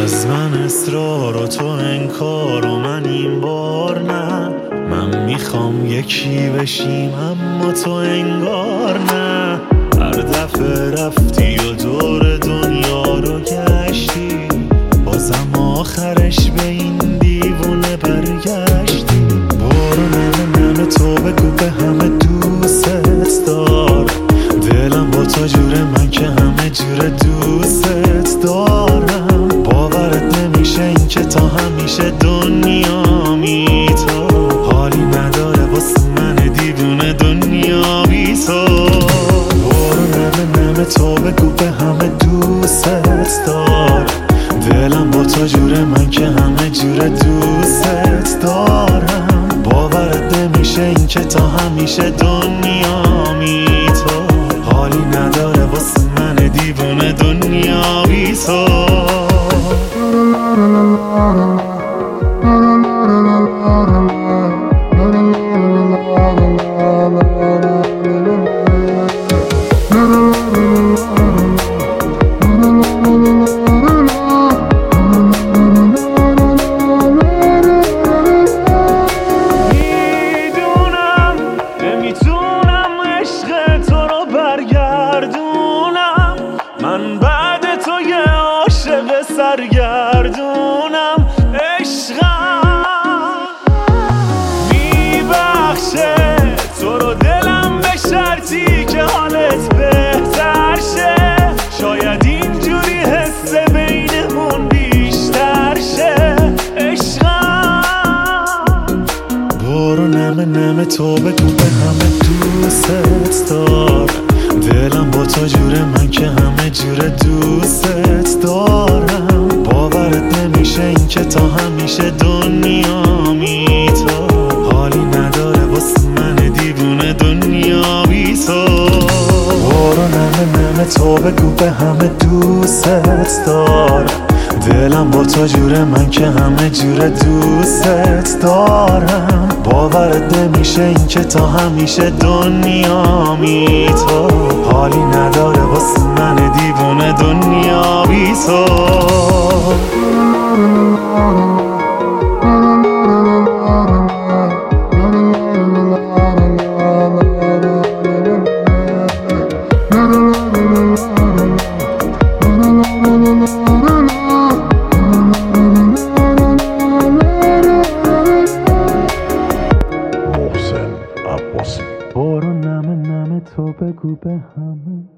از من اصرار و تو انکار و من این بار نه. من میخوام یکی بشیم اما تو انگار نه. هر دفعه رفتی و دور دنیا رو گشتی، بازم آخرش به این دیوونه برگشتی. برو نمه تو بگو به همه دوست دار، دلم با تو جوره من که همه جوره دوست دارم. باورت نمیشه این که تا همیشه دنیا بی تو حالی نداره واسه من دیوونه دنیا بی تو. برو نمه تو بگو به همه دوست دار، دلم با تو جوره من که همه جوره دوست دارم. باورت نمیشه این که تا همیشه دنیا بی تو حالی نداره واسه من دیوونه دنیا بی تو. من بعد تو یه عاشق سرگردونم. عشقم میبخشه تو رو دلم به شرطی که حالت بهتر شه. شاید اینجوری حس بینمون بیشتر شه. عشقم برو نمه تو بگو به همه دوست دار، دلم با تو جوره من که همه جوره دوست دارم. باورت نمیشه این که تا همیشه دنیا بی تو حالی نداره واسه من دیوونه دنیا بی تو. برو نمه تو بگو به همه دوست دار، دلم با تو جوره من که همه جوره دوست دارم. باورت نمیشه این که تا همیشه دنیا بی تو حالی نداره واسه من دیوونه دنیا بی تو. برو نمه تو بگو به همه